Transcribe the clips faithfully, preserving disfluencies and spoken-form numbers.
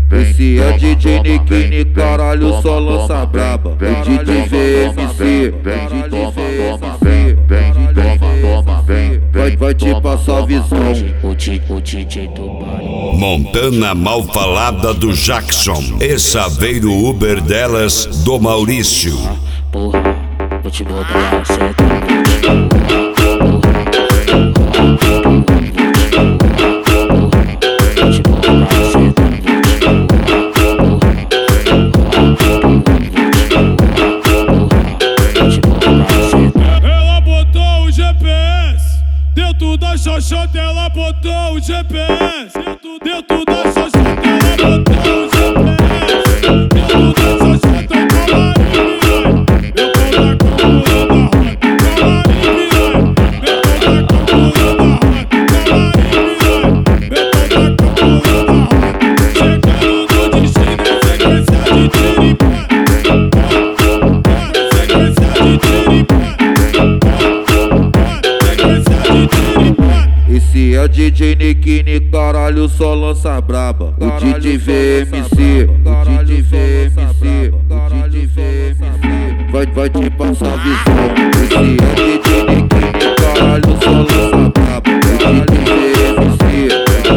Esse é D J Nikini, caralho, só lança braba. O D J V M C, vai, vai te passar visão. O D J do baile. Montana mal falada do Jackson e Saveiro Uber delas do Maurício. Porra, vou te botar seta. Ela botou o G P S dentro da xoxota, ela botou o G P S dentro, dentro da xoxota, ela botou o G P S dentro da xoxota, calma aí, piranha. Eu tô na calculando a rota, calma aí, piranha. Eu tô na calculando a rota, calma aí, piranha. Eu tô na calculando a rota. Chegando no destino, é sequência de tiro e pá. Sequência de tiro e pá. Esse é o D J Nikini, caralho, só lança braba. O D J V M C, o D J V M C, o D J V M C, vai, vai te passar visão. Esse é o D J Nikini, caralho, só lança braba. O D J V M C,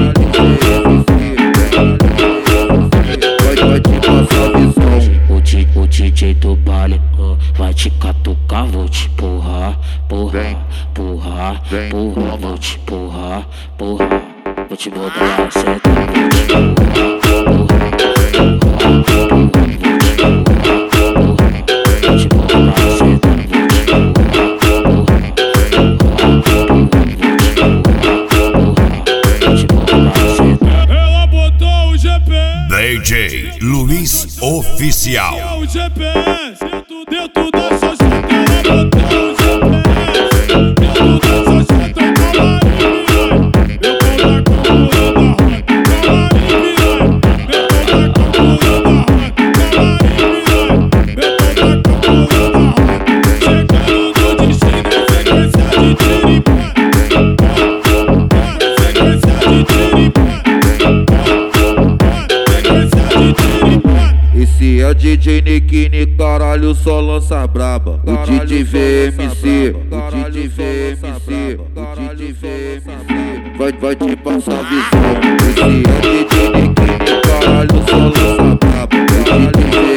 vai, vai te passar visão. O, D, o D J do baile uh, vai te catucar, vou te porrar, porra, porra, porra, vou te porrar, porra, vou te botar a seta, vou te porrar, vou te botar a seta, vou te botar a seta. Ela botou o G P S D J Luiz Oficial. o G P S dentro, dentro da xoxota, ela botou o G P S dentro da xoxota, calma aí, piranha. Eu tô na calculando a rota, calma aí, piranha. Eu tô na calculando a rota, calma aí, piranha. Eu tô na calculando a rota. Chegando no destino, é sequência de tiro e pá. Sequência de tiro e pá. Sequência de tiro e pá. Esse é o D J Nikini, caralho, só lança braba. O D J V M C, o D J V M C, o D J V M C, vai, vai te passar visão. Esse é o D J Nikini, caralho, só lança braba. O D J V M C.